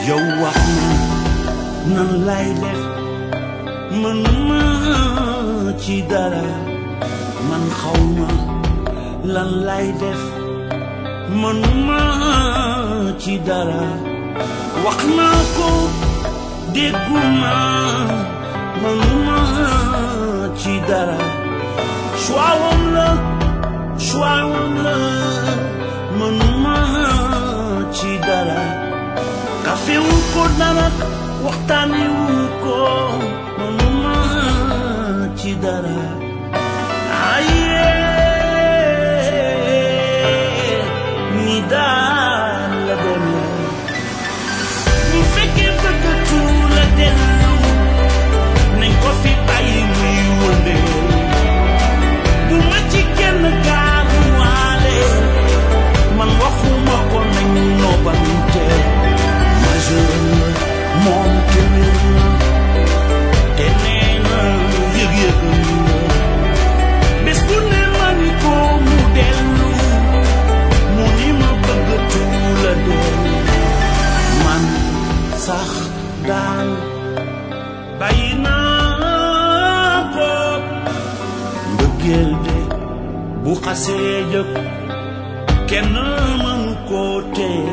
yow wax ma nan lay def mënuma ci dara man xawma lan lay def mënuma ci dara wax naa ko dégguma mënuma ci dara choix-wam la mënuma ci dara café wu ko dara waxtaani wu ko mënuma ci dara aye ni daal la demee bu fekkee bëggatu la dellu nañ ko fi bàyyi muy wëndeel bu ma ci kenn gaaruwaale man waxuma ko nañ nobante majeur moom kéwér na te nee na yëg-yëg bés bu ne ma ni ko mu dellu mu ni ma bëggatu la dellu man sax daal bàyyi naa ko mbëggeel de bu xasee jóg kenn mën koo téye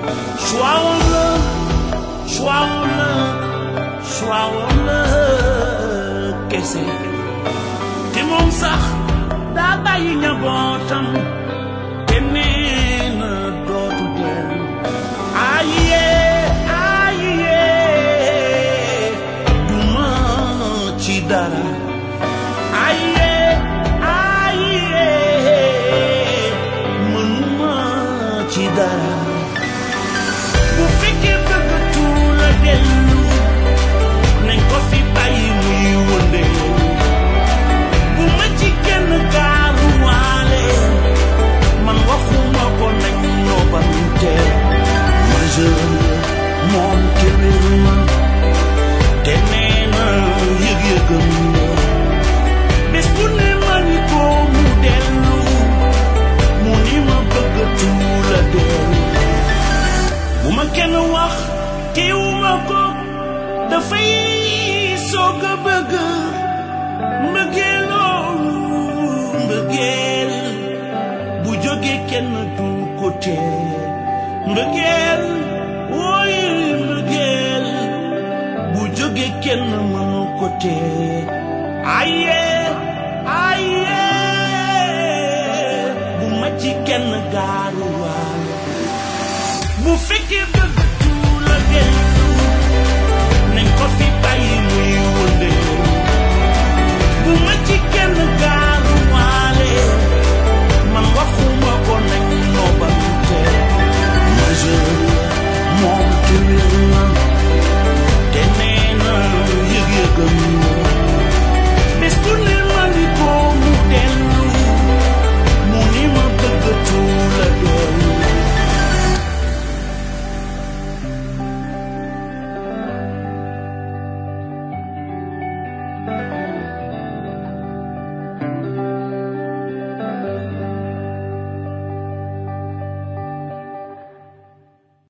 choix-wam la kese te moom sax daa bàyyi njabootam te nee na dootu dellu aye duma ci dara aye mënuma ci dara bu fekkee bëggatu la dellu nañ ko fi bàyyi muy wëndeel bu ma ci kenn gaaruwaale man waxuma ko nañ nobante majeur moom kéwér na te nee na yëg-yëgam la bés bu ne ma ni ko mu dellu mu ni ma bëggatu la dellu bu ma kenn wax teewuma ko dafay soog a bëgg mbëggeel bu jógee kenn du ko tee mbëggeel wooy mbëggeel bu jógee kenn mënu ko tee aye bu ma ci kenn gaaruwaale bu fekkee